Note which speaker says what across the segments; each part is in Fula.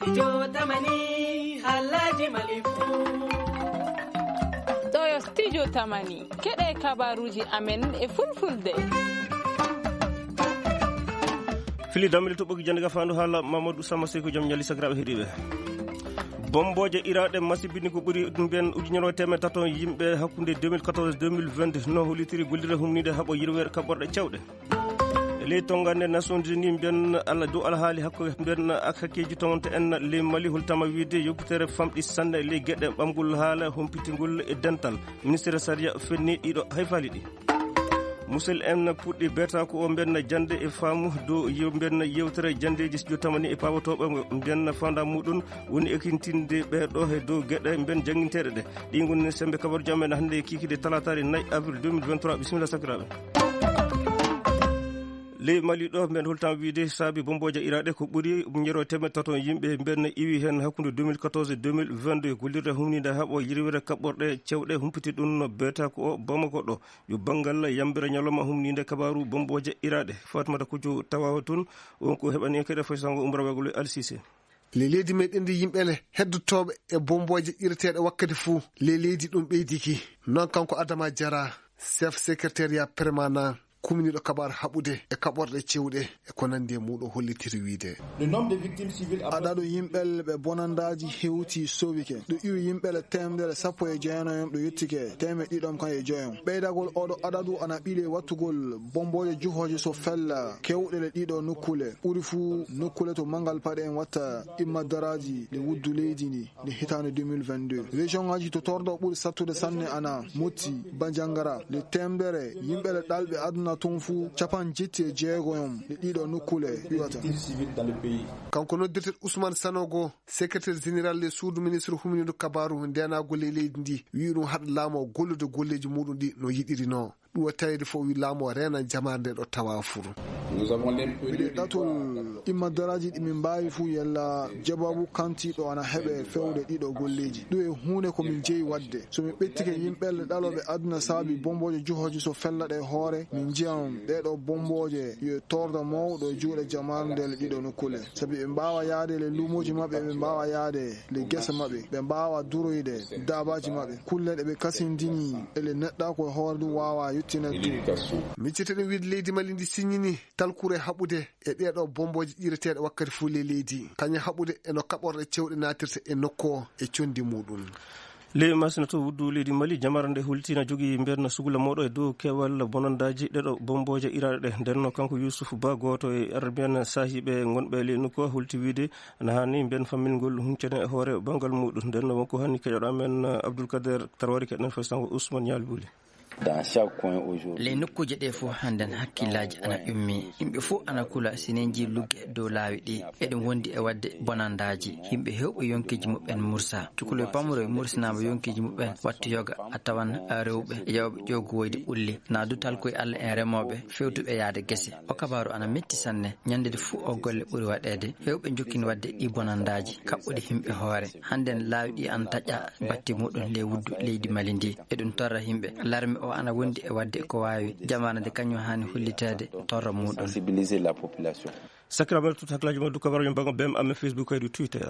Speaker 1: ɗo yo studio tamani keɗe kabaruji amen e fulfulde.
Speaker 2: fili damel to ɓogi jande ga fandu haala Mamadou Sama Seko jaam ñalli sakiraɓe heeɗiɓe. bomboje iraɗe masibini ko ɓuuri mbiyen ujunere temed tato yimɓe hakkude 2014-2020 no holitiri gollire humnide haaɓo yirwere kaɓɓorɗe cewɗe ley tongande Nations Unies mbiyen Allah dow alhaali hakko mbiyen hakkeji tongonte en ley Mali holtama wiide yoppitere famɗi sanne ley gueɗe ɓamgol haala humpitingol e dental ministére saria fenni ɗiɗo hayfali ɗi musel en puɗɗi beta ko o mbiyen jande e faamu dow mbiyen yewtere jandeji so tamani e pawotoɓe mbiyen fanda muɗum woni ekintinde ɓeɗo e dow gueɗe mbiyen jangguinteɗe ɗe ɗi goni sembe kabaru jamen hannde kikide talatare 4 avril 2023 bisimilla sakiraɓe. ley Mali ɗo mbiyen holtama wiide saabi bomboje iraɗe ko ɓuuri ñero temed tato yimɓe mbiyen iwi hen hakkude 2014-2022 gollirde humnide haaɓo yirwere kaɓɓorɗe cewɗe humpiti ɗum no beeta ko o Bamako ɗo yo banggal yambira ñalawma humnide kabaru bomboje iraɗe Fatimata Kuccu tawawa toon wonko heɓani kadi foy sango umrawagol Al-Sisi.
Speaker 3: le leydi meɗen ndi yimɓele heddotoɓe e bomboje irateɗe wakkati fuu le leydi ɗum ɓeydiki noon kanko Adama Diarra chef secrétariat permanent kumniɗo kabar haɓude e kaɓorɗe cewɗe e ko nandi e muɗum hollitiri wiide
Speaker 4: aɗaɗo yimɓelle ɓe bonandaji hewti sowike ɗo iwi yimɓele temedere 19 ɗo yettike temed ɗiɗom kan e joyon ɓeydagol oɗo aɗaɗu ana ɓiile wattugol bomboje juhoje so fella kewɗele ɗiɗo nokkule ɓuuri fuu nokkule to mangal paɗe en watta immadaraji ɗe wuddu leydi ndi nde hitande 2022 région ngaji to torɗo ɓuuri sattude sanne ana Moti Bandiagara le temedere yimɓele ɗalɓe aduna tun fu capan jetti e jeegoyom ɗe ɗiɗo nokkule wiwata
Speaker 3: kanko noddirte Ousmane Sanogo secrétaire général le suudu ministre humniɗo kabaru ndenagol e leydi ndi wi ɗum haɗa laamo gollude golleji muɗum ɗi no yiɗiri no ɗum wa tawide fof wi laamo rena jamande ɗo tawa furu
Speaker 4: miɗe ɗatol immadaraji ɗi min mbawi fuu yalla jababu kantiɗo ana heɓe fewde ɗiɗo golleji ɗum e hunde komin jeeyi wadde somin ɓettike yimɓelle ɗaloɓe aduna saabi bomboje juhoji so fellaɗe hoore min jiyam ɗeɗo bomboje yo torda mawɗo juuɗe jamandele ɗiɗo nokkule saabi ɓe mbawa yaade le lumoji mabɓe ɓe mbawa yaade le guese mabɓe ɓe mbawa duroyde dabaji mabɓe kulle ɗe ɓe kasindini ele neɗɗa ko hoore ɗum wawa
Speaker 3: micceteɗen wiide leydi Mali ndi signini talkure haɓude e ɗeɗo bomboje ƴireteɗe wakkati fuu le leydi kañum haɓude eno kaɓorɗe cewɗe natirta e nokku o e condi muɗum
Speaker 2: ley masina to wuddu leydi Mali jamara nde hultina jogui mbiyen sugula moɗo e dow kewal bonandaji ɗeɗo bomboje iraɗe ɗe ndenno kanko Youssouf Ba goto e mbiyen sahiɓe gonɓe ley nokku hulti wiide ana hanni mbiyen fammingol huccene e hoore banggal muɗum ndenno wonko hanni keƴoɗo amen Abdoulkader Tarwari keɗen fo sango Ousmane Yali Bouli.
Speaker 5: ley nokkuje ɗe fof hannden hakkillaji ana ƴummi yimɓe fof ana kula sineji lugge dow laawi ɗi eɗen wondi e wadde bonandaji yimɓe hewɓe yonkeji muɓɓen mursa cukalel pamro e mursinama yonkeji muɓɓen wattu yoga a tawan rewɓe yawɓe ƴogowoyde ɓulli na dutal koye Allah en remoɓe fewtuɓe yaade guese o kabaru ana metti sanne ñandede fuu o golle ɓuuri waɗede hewɓe jokkini wadde ɗi bonandaji kaɓɓude himɓe hoore hannden laawi ɗi ana taƴƴa batti muɗum ley wuddu leydi Mali ndi eɗum torra yimɓe larme o ana wondi e wadde ko wawi jamana de kañum hani hollitede torra muɗum
Speaker 2: sakiraɓe tout haklaji ma du kabaru mbago bem amen Facebook kaydu Twitter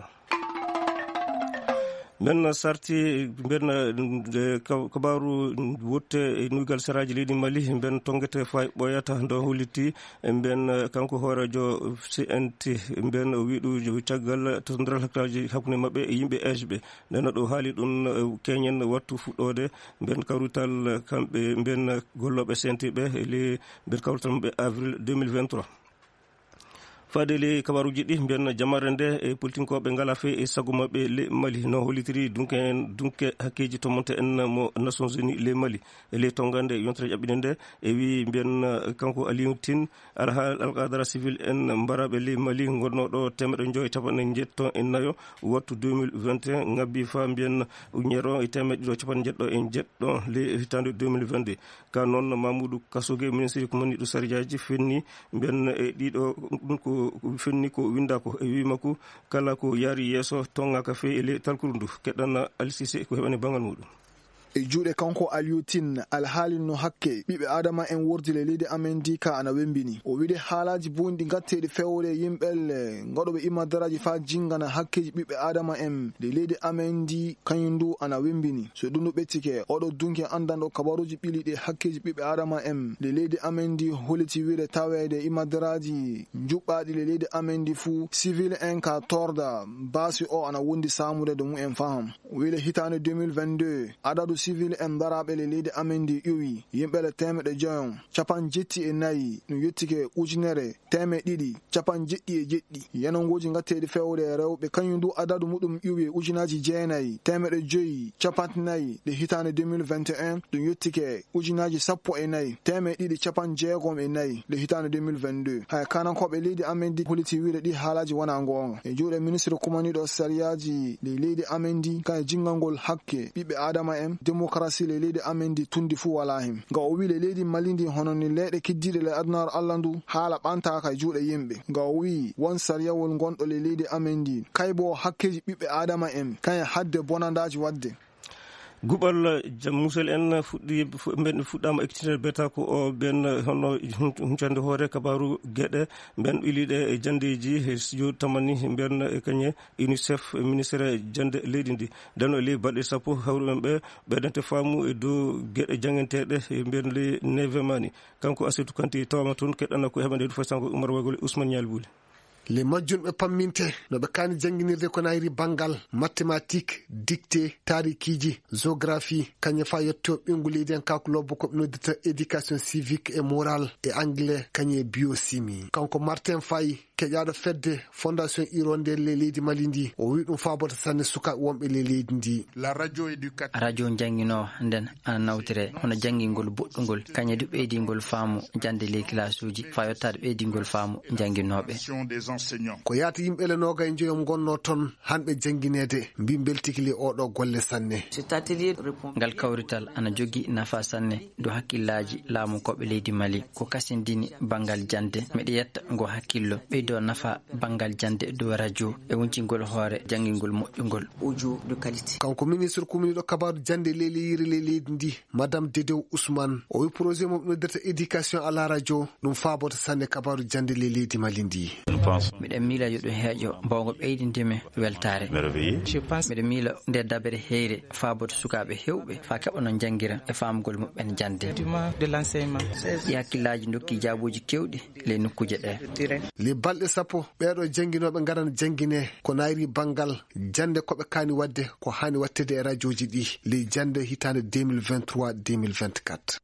Speaker 2: men sarti mben kabaru wotte e nugal saraji leydi Mali mben tongete fay ɓoyata ndo holliti mben kanko hoorejo CNT mben wiɗu caggal totodiral hakkllaji hakkude mabɓe e yimɓe ejɓe nden ɗo haali ɗum keñen wattu fuɗɗode mben kawrital kamɓe mben golloɓe CNT ɓe le mben kawrital mabɓe avril 2023 fadeli kabaruji ɗi mbiyen jamare nde e politinkoɓe ngala fe e sago mabɓe le Mali no hollitiri dunke hakkeji to monte en mo Nations Unies le Mali e le tongande yontere ƴaɓɓine nde e wi mbiyen kanko Aliou Tine alqadara civil en mbaraɓe le Mali gonnoɗo 1,9 wattu 2021 ngabbi fa mbiyen uñero e 1,7 le hitande 2022 ka noon Mamoudou Kassogue ministre ko mani ɗo sariyaji fenni mbiyen e ɗiɗo ɗum ko fenni ko winda ko e wimako kala ko yaari yeeso tongaka fe ele talkuru ndu keɗɗan Al-Sisi ko heɓani bangal muɗum
Speaker 4: e juuɗe kanko Aliutin alhaalin no hakke ɓiɓɓe adama en wurdi le leydi amen di ka ana wembini o wiide haalaji bonɗi gatteɗi fewre yimɓel gaɗoɓe imadaraji fa jingana hakkeji ɓiɓɓe adama en le leydi amen di kañum ndu ana wembini so ɗum ɗo ɓettike oɗo dunki andanɗo kabaruji ɓiliɗi hakkeji ɓiɓɓe adama en le leydi amen di holiti wiide tawede imadaraji juɓɓaɗi le leydi amen di fuu civil en ka torda basi o ana wondi samude do mumen faham wiile hitande 2022 adadu civil en daraɓe le leydi amen di iwi yimɓele 174 no yettike ujunere 277 yanangoji gatteɗi fewre rewɓe kañum ndu adadu muɗum iwi ujunaji 9,554 le hitande 2021 ɗum yettike ujunaji 14,264 le hitande 2022 hay kanankoɓe leydi amen di holiti wiide ɗi haalaji wona gonga e juuɗe ministre kumaniɗo sariyaji le leydi amen di kay jingangol hakke ɓiɓɓe adama en démocratie le leydi amen di tundi fuu wala hen nga o wi le leydi malindi hono ni leyɗe kiddiɗe le adunare allah ndu haala ɓantaka e juuɗe yimɓe nga o wi won sariyawol gonɗo le leydi amen di kay bo hakkeji ɓiɓɓe adama en kaye hadde bonandaji wadde
Speaker 2: guɓal musel en fuɗɗama ekkitinde beta ko o ɓen hono huncande hoore kabaru gueɗe ɓen ɓiliɗe e jandeji studio tamani ɓen e kañe UNICEF ministére jande leydi ndi dano e ley balɗe sappo hawrumen ɓe ɓeɗante faamu e dow gueɗe jangenteɗe e ɓen ley 9 mani kanko Asetou Kanté tawama toon keɗɗana ko heɓande fo sanko Oumar Wagole Ousmane Nial Bouli
Speaker 3: le majjunɓe pamminte no ɓe kani jangguinirde ko nayri banggal mathématique dicté tarikiji géographie kañum fa yetto ɓingu leydi en kakulobo koɓe noddita éducation civique et morale et anglais kañum e biochimie kanko Martin Faye keƴaɗo fedde fondation ironde le leydi Mali ndi o wi ɗum fabota sanne sukaɓe wonɓe le leydi ndi
Speaker 5: radio jangguino nden ana nawtire hono janggingol boɗɗugol kañum du ɓeydingol faamu jande ley classe uji fa yettade ɓeydingol faamu jangguinoɓe
Speaker 3: ko yaata yimɓele nogay joyom gonno toon hanɓe jangguinede mbi beltikili oɗo golle sanne
Speaker 5: ngal kawrital ana jogui nafa sanne do hakkillaji laamu koɓe leydi Mali ko kasindini bangal jande miɗa yetta ngo hakkillo ɓeydo nafa bangal jande do radio e woncingol hoore janggingol moƴƴugol
Speaker 3: kanko ministre kuminiɗo kabaru jande leleyiri le leydi ndi madame Dedew Ousmane o wi projet mo noddirta éducation à la radio ɗum fabota sanne kabaru jande le leydi Mali ndi
Speaker 5: miɗen miila yo ɗum heeƴo mbawgo ɓeydindime weltare miɗen miila nde dabere heyre faaboto sukaɓe hewɓe fa keɓa no jangguira e famgol muɓen jande ɗi hakkillaji dokki jaabuji kewɗi le nokkuje ɗe
Speaker 3: le balɗe sappo ɓeɗo jangguinoɓe garana jangguine ko nayri banggal jande koɓe kani wadde ko hani wattede e radio ji ɗi le jande hitande 2023-2024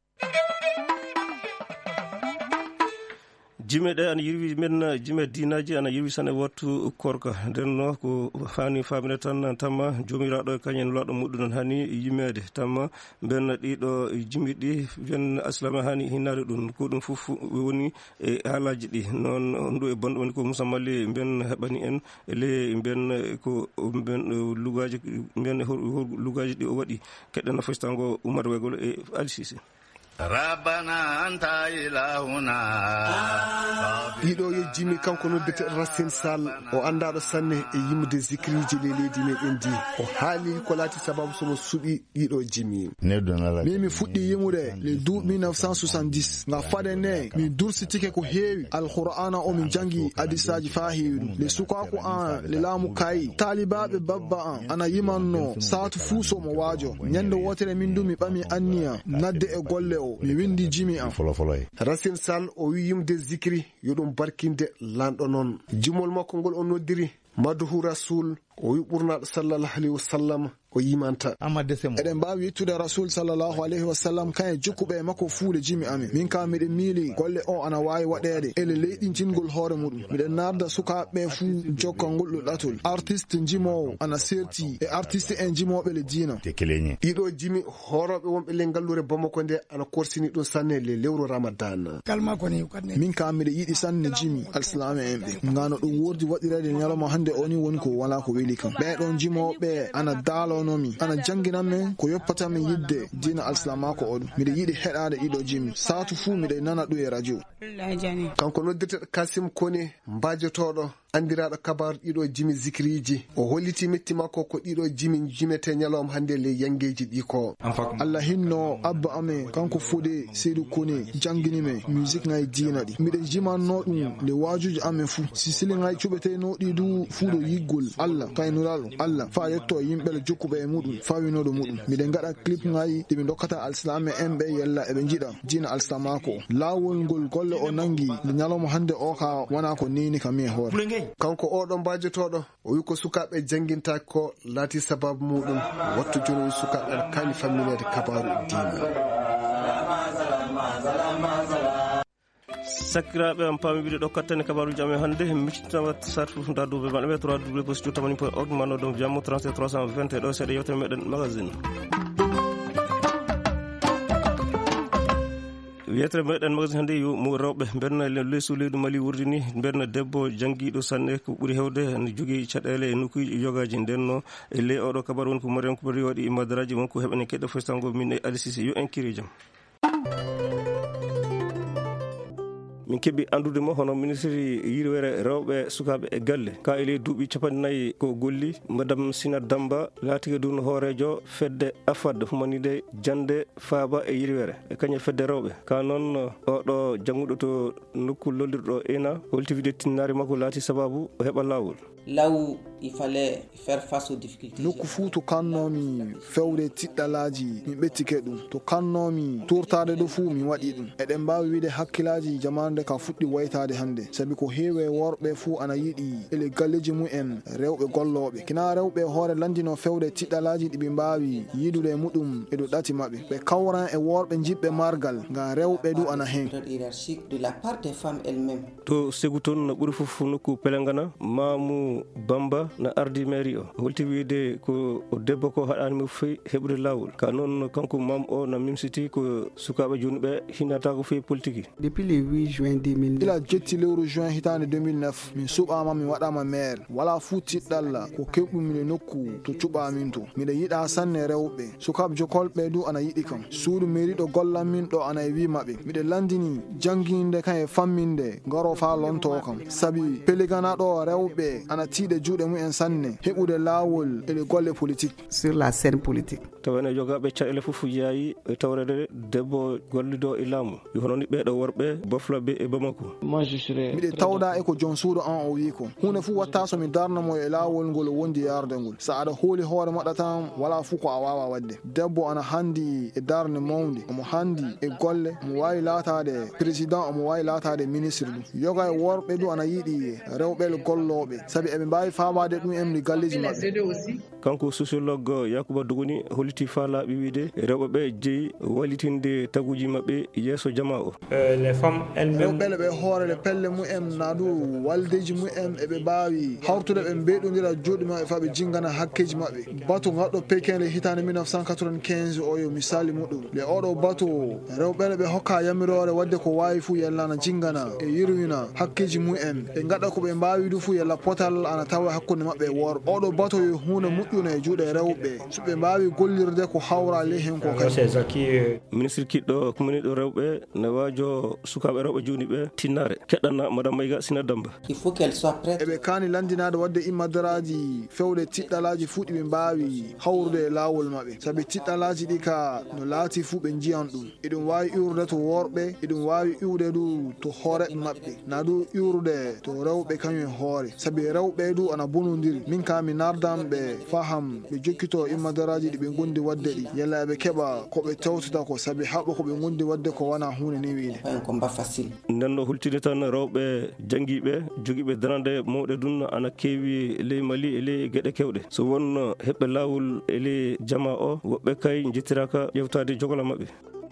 Speaker 3: jime ɗe ana yirwi men jime dinaji ana yirwi sane wattu korka nden no ko hani famine tan tamma jomiraɗo kañen laɗo muɗum hani yimede tamma ben ɗiɗo jimi ɗi wen aslama hani hinnade ɗum ko ɗum fof woni e haalaji ɗi noon ndu e bonɗo woni ko Moussa Malli ben heɓani en le ben ko ben lugaji ben lugaji ɗi o waɗi keɗɗen fostango Oumar Wagole e Ali Cissé
Speaker 6: Rabbana anta ilahuna
Speaker 3: ɗiɗo yejjimi kanko noddete Racine Sall o andaɗo sanne e yimde zikriji le leydi meɗen di o haali ko laati sababu somo suuɓi ɗiɗo jimi
Speaker 4: mi fuɗɗi yimude le duuɓi 1970 nga fade ne mi dursitike ko heewi alqur'ana o min jangi hadisaji fa heewi ɗum le sukaku an le laamu kayi talibaɓe babba an ana yimanno saatu fuu somo waajo ñande wotere min du mi ɓami anniya nadde e golle o mi windi jimi an
Speaker 3: Racine Sall o wi yimde zikri yo ɗum barkinde lanɗo noon jimol makko ngol o noddiri Madhu Rasul o wi ɓurnaɗo sallallahu alayhi wa sallam o yimanta
Speaker 4: eɗen mbawi yettude rasul sallallahu alayhi wa sallam kaye jokkuɓe makko fuude jimi amin min kam miɗen miili golle o ana wawi waɗede ele leyɗintingol hoore muɗum miɗen narda sukaɓe fuu jokka ngol ɗatol artiste jimowo ana serti e artiste en jimoɓe le diina
Speaker 3: ɗiɗo jimi horoɓe wonɓe le ngallure Bamako nde ana korsini ɗum sanne le lewru Ramadan
Speaker 4: min kam miɗe yiɗi sanne jimi alsilame en ɓe ngano ɗum wurdi waɗirede ñalawma hande oni woni ko wala ko weeli kam ɓeɗon jimoɓe ana daalo ana janginanmi ko yoppatami yidde dina alsilamako oɗum miɗe yiɗi heɗade ɗiɗo jimi saatu fuu miɗe nana ɗum e radio
Speaker 3: kanko noddirteɗo Kasim Kone mbajotoɗo andiraɗo kabaru ɗiɗo jimi zikiriji o holliti metti makko ko ɗiɗo jimi jimete ñalawma hande le yangeji ɗi ko
Speaker 4: Allah hinno abba ame kanko fude seydou kone jangini musique ngay diina ɗi miɗen jimanno ɗum nde wajuji amen fuu sisili ngay cuɓeteno ɗi du fuuɗo yiggol Allah kaynuraɗo Allah fa yetto yimɓe jokkuɓe e muɗum fawinoɗo muɗum miɗen gaɗa clip ngay ɗiɓe dokkata alsilame en ɓe yella eɓe jiiɗa diina alsilamako lawol ngol golle o nangi nde ñalawma hande o ka wona ko nini kam e hoore
Speaker 3: kanko oɗo mbajotoɗo o wi ko sukaɓe jangintaki ko laati sababu muɗum wattu joni sukaɓe kani famminede kabaru diina.
Speaker 2: sakiraɓe am paami wiide ɗo kattane kabaruji amen hannde miccitama sartu da duuɓe maɗa ɓe 3w+tamani.org manno ɗum jammu 37 320 ɗo seeɗa yewtere meɗen magazine yetere meɗen magazine hannde yo mo rewɓe mberna leysu leydi Mali wurdini mberna debbo jangguiɗo sanne ko ɓuuri hewde ne jogui caɗele e nokkuji yogaji ndenno e ley oɗo kabaru woni ko Mariame Koubari waɗi madaraji wonko heɓani keɗɗo fostango min e Ali Cissé yo en kiri jaam min keɓi andude mo hono ministre yirwere rewɓe sukaɓe e galle ka e ley duuɓi 4 ko golli madame Sina Damba laatigue dun hoorejo fedde afad fumanide jande faaba e yirwere e kañe fedde rewɓe ka noon oɗo jangguɗo to nokku lollirɗo ena holtivide tinnari makko laati sababu o heɓa lawol
Speaker 7: là où il fallait faire face aux difficultés.
Speaker 4: Nokku fuu to kannomi fewde tiɗɗalaji min ɓettike ɗum to kannomi turtade ɗo fuu min waɗi ɗum eɗen mbawi wiide hakkillaji jamande ka fuɗɗi waytade hande sabi ko heewe worɓe fuu ana yiɗi ele galleji mumen rewɓe golloɓe kina rewɓe hoore landino fewde tiɗɗalaji ɗi ɓe mbawi yidude e muɗum e ɗo ɗati maɓɓe ɓe kawran e worɓe jiɓɓe margal ngam rewɓe du ana hen
Speaker 7: hiérarchique de la part des femmes elles-mêmes.
Speaker 2: To segu toon no ɓuuri fof nokku pelengana Mamou Bamba na ardi mairie o holti wiide ko debbo ko haɗanimo fewi heɓude lawol ka noon kanko mam o na mimsiti ko sukaɓe joni ɓe hinnata ko fewi politique
Speaker 8: depuis le 8 juin 2009
Speaker 4: ila jetti lewru juin hitande 2009 min suɓama min waɗama maire wala fuu tiɗɗalla ko keɓɗumine nokku to cuɓamin to miɗa yiɗa sanne rewɓe sukaɓe jokolɓe du ana yiɗi kam suudu mairie ɗo gollan min ɗo ana e wi maɓɓe miɗe landini jangguinde kan e famminde garo fa lonto kam saabi peligana ɗo rewɓe ana tiiɗe juuɗe mumen sanne heɓude lawol e golle politique
Speaker 8: sur la scène politique
Speaker 2: tawane jogaɓe caɗele fof yayi e tawrede debbo gollido e laamu yo hono ni ɓeɗo worɓe boflaɓe e Bamako
Speaker 4: miɗe tawɗa e ko jon suudu an o wi ko hunde fuu watta somi darnamo e lawol ngol wondi yarde ngol sa aɗa hooli hoore maɗa tan wala fuu ko a wawa wadde debbo ana handi e darde mawde omo handi e golle omo wawi latade président omo wawi latade ministre ɗum yoga e worɓe du ana yiɗi rewɓe golloɓe saabi eɓe mbawi famade ɗum emni galleji maɓɓe
Speaker 2: kanko sociologue Yacouba Dogoni holliti fa laaɓi wiide rewɓeɓe jeeyi wallitinde taguji maɓɓe yeeso jama o
Speaker 4: les femmes rewɓele ɓe hoorele pelle mumen na du waldeji mumen eɓe mbawi hawtude ɓe mbeɗodira joɗi maɓɓe fa ɓe jingana hakkeji maɓɓe bato gaɗɗo pekele hitande 1995 o yo misali muɗum le oɗo bato rewɓele ɓe hokka yamirore wadde ko wawi fuu yellana jingana e yirwina hakkeji mumen ɓe gaɗa ko ɓe mbawi du fuu yella potal ana tawa hakkude maɓɓe e worɓe oɗo bato yo hunde moƴƴuna e juuɗe rewɓe so ɓe mbawi gollirde ko hawra ley hen ko kadi
Speaker 2: ministre kiɗɗo kumaniɗo rewɓe ne wajo sukaɓe rewɓe joni ɓe tinnare keɗɗana madame Maïga Sina Damba
Speaker 7: il faut qu'elle soit prête
Speaker 4: eɓe kani landinade wadde immadaraji fewde tiɗɗalaji fuu ɗi ɓe mbawi hawrude e lawol maɓɓe saabi tiɗɗalaji ɗi ka no laati fuu ɓe jiyan ɗum eɗum wawi iwrude to worɓe eɗum wawi iwde du to hooreɓe maɓɓe na du iwrude to rewɓe kañum e hoore saabi rewɓe du ana bonodiri min ka mi nardam ɓe faham ɓe jokkito immadaraji ɗi ɓe gondi wadde ɗi yalla ɓe keɓa koɓe tewtata ko saabi haɓa koɓe gondi wadde ko wona hunde ni wiide
Speaker 2: nden no hultide tan rewɓe jangguiɓe joguiɓe darande mawɗe dun ana keewi ley Mali e ley gueɗe kewɗe so won heɓɓe lawol e ley jama o woɓɓe kay jettiraka ƴewtade jogola maɓɓe